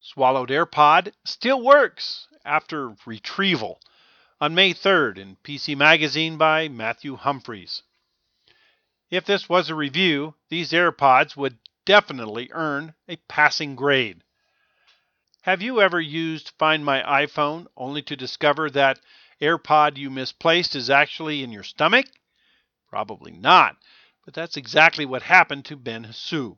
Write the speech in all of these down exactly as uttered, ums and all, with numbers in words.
Swallowed AirPod still works after retrieval on May third in P C Magazine by Matthew Humphreys. If this was a review, these AirPods would definitely earn a passing grade. Have you ever used Find My iPhone only to discover that AirPod you misplaced is actually in your stomach? Probably not, but that's exactly what happened to Ben Hsu.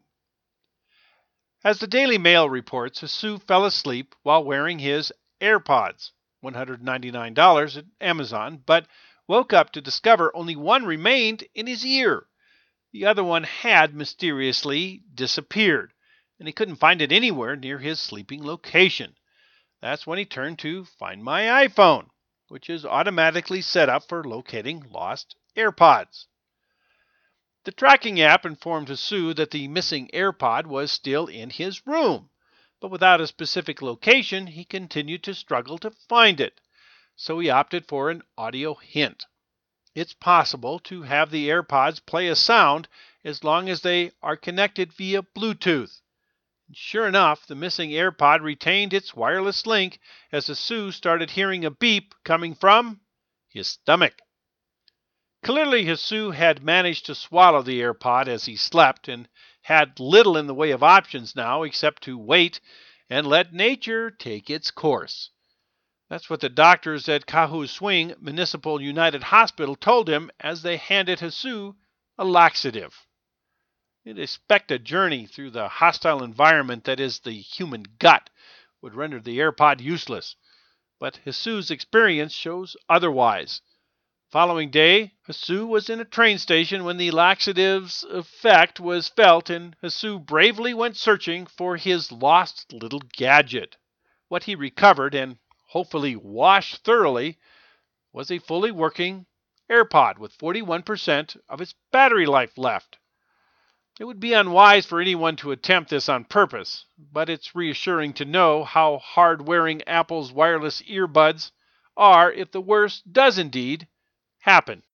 As the Daily Mail reports, Hsu fell asleep while wearing his AirPods, one hundred ninety-nine dollars at Amazon, but woke up to discover only one remained in his ear. The other one had mysteriously disappeared, and he couldn't find it anywhere near his sleeping location. That's when he turned to Find My iPhone, which is automatically set up for locating lost AirPods. The tracking app informed Hsu that the missing AirPod was still in his room, but without a specific location, he continued to struggle to find it, so he opted for an audio hint. It's possible to have the AirPods play a sound as long as they are connected via Bluetooth. And sure enough, the missing AirPod retained its wireless link as Hsu started hearing a beep coming from his stomach. Clearly, Hsu had managed to swallow the AirPod as he slept and had little in the way of options now except to wait and let nature take its course. That's what the doctors at Kahu Swing Municipal United Hospital told him as they handed Hsu a laxative. You'd expect a journey through the hostile environment that is the human gut would render the AirPod useless, but Hsu's experience shows otherwise. Following day, Hsu was in a train station when the laxative's effect was felt, and Hsu bravely went searching for his lost little gadget. What he recovered, and hopefully washed thoroughly, was a fully working AirPod with forty-one percent of its battery life left. It would be unwise for anyone to attempt this on purpose, but it's reassuring to know how hard wearing Apple's wireless earbuds are if the worst does indeed happen.